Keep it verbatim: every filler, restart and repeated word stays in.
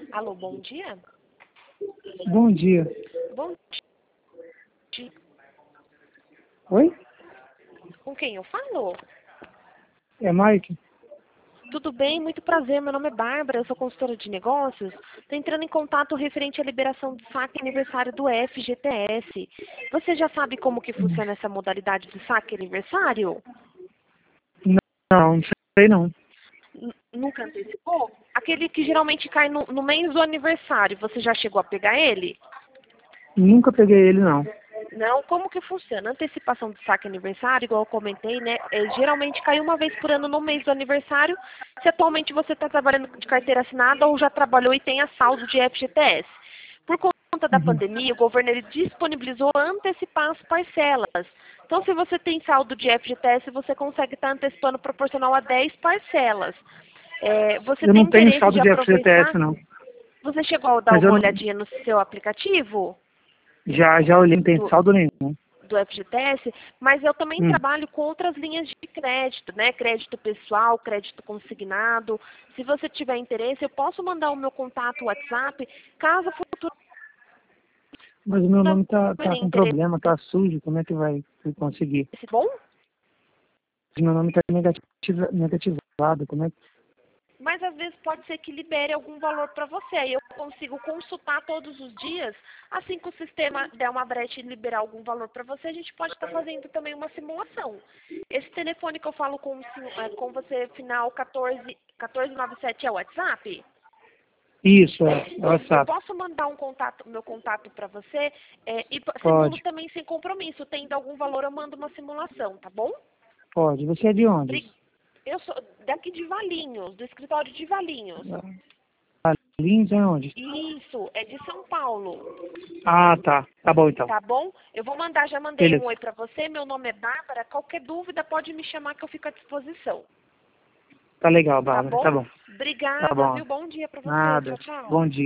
Alô, bom dia? Bom dia. Bom dia. Oi? Com quem eu falo? É Mike? Tudo bem, muito prazer. Meu nome é Bárbara, eu sou consultora de negócios. Estou entrando em contato referente à liberação do saque aniversário do F G T S. Você já sabe como que funciona essa modalidade de saque aniversário? Não, não sei não. N- Nunca antecipou? Aquele que geralmente cai no, no mês do aniversário. Você já chegou a pegar ele? Nunca peguei ele não. Não, como que funciona? Antecipação de saque aniversário, igual eu comentei, né? É, geralmente cai uma vez por ano no mês do aniversário. Se atualmente você está trabalhando de carteira assinada ou já trabalhou e tem a saldo de F G T S. Por conta da Uhum. pandemia, o governo ele disponibilizou antecipar as parcelas. Então, se você tem saldo de F G T S, você consegue estar antecipando proporcional a dez parcelas. É, você Eu tem não tenho interesse saldo de de F G T S aproveitar? não. Você chegou a dar Mas eu uma não, olhadinha no seu aplicativo? já, já olhei, não tem Do, saldo nenhum. do F G T S, mas eu também Hum. trabalho com outras linhas de crédito, né? Crédito pessoal, crédito consignado. Se você tiver interesse, eu posso mandar o meu contato WhatsApp, caso Mas o meu nome tá, tá futuramente com interesse. problema, tá sujo, como é que vai conseguir? Bom, O meu nome tá negativa, negativado, como é que... mas às vezes pode ser que libere algum valor para você. Aí eu consigo consultar todos os dias. Assim que o sistema der uma brecha e liberar algum valor para você, a gente pode estar fazendo também uma simulação. Esse telefone que eu falo com, o senhor- eh, com você, final quatorze, quatorze noventa e sete, é o WhatsApp? Isso, é, é Eu WhatsApp. posso mandar um contato, meu contato para você é, e p- simulo Pode, também sem compromisso. Tendo algum valor, eu mando uma simulação, tá bom? pode. Você é de onde? Bri- Eu sou daqui de Valinhos, do escritório de Valinhos. Ah, Lins é onde? Isso, é de São Paulo, Ah, tá. Tá bom então. tá bom? Eu vou mandar, já mandei um Beleza. oi para você. Meu nome é Bárbara. Qualquer dúvida pode me chamar que eu fico à disposição, Tá legal, tá Bárbara. bom? Tá bom. Tá Obrigada, bom. viu? Bom dia para você. Tchau, Nada. tchau. Bom dia.